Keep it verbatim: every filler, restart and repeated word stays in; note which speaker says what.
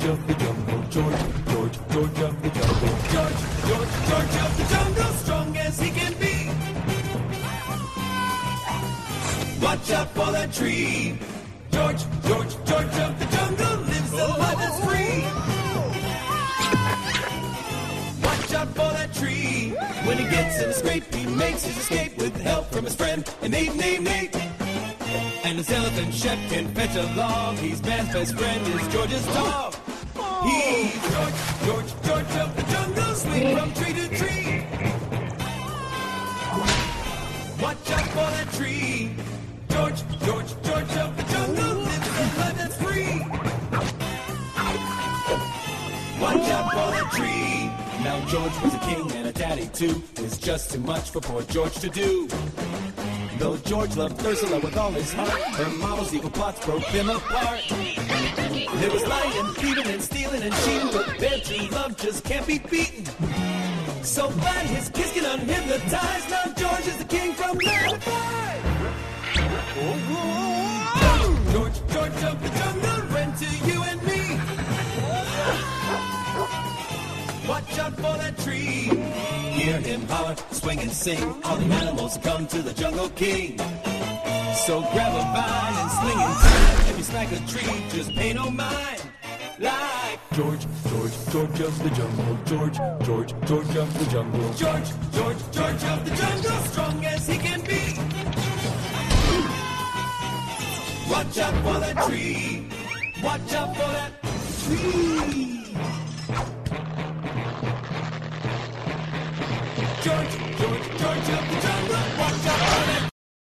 Speaker 1: George of the jungle, George, George, George of the jungle, George, George, George of the jungle, strong as he can be. Watch out for that tree. George, George, George of the jungle lives a life that's free. Watch out for that tree. When he gets in a scrape, he makes his escape with help from his friend, an Nate named Nate. And his elephant chef can fetch along. He's man's best friend, is George's dog. He's George, George, George of the jungle, swing from tree to tree. Watch out for that tree. George, George, George of the jungle lives a life that's free. Watch out for that tree. Now George was a king and a daddy too. It's just too much for poor George to do. Though George loved Ursula with all his heart, her mama's evil plots broke them apart. There was lying, thieving, and stealing and cheating, but their true love just can't be beaten. So glad his kiss can unhypnotize. Now George is the king from nine to five. George, George of the jungle, rent to you and me. Watch out for that tree. Hear him holler, swing and sing. All the animals come to the Jungle King. So grab a vine and sling in time. If you smack a tree, just pay no mind. Like George, George, George of the jungle, George, George, George of the jungle,
Speaker 2: George, George, George of the jungle, strong as he can be. Watch out for that tree. Watch out for that tree.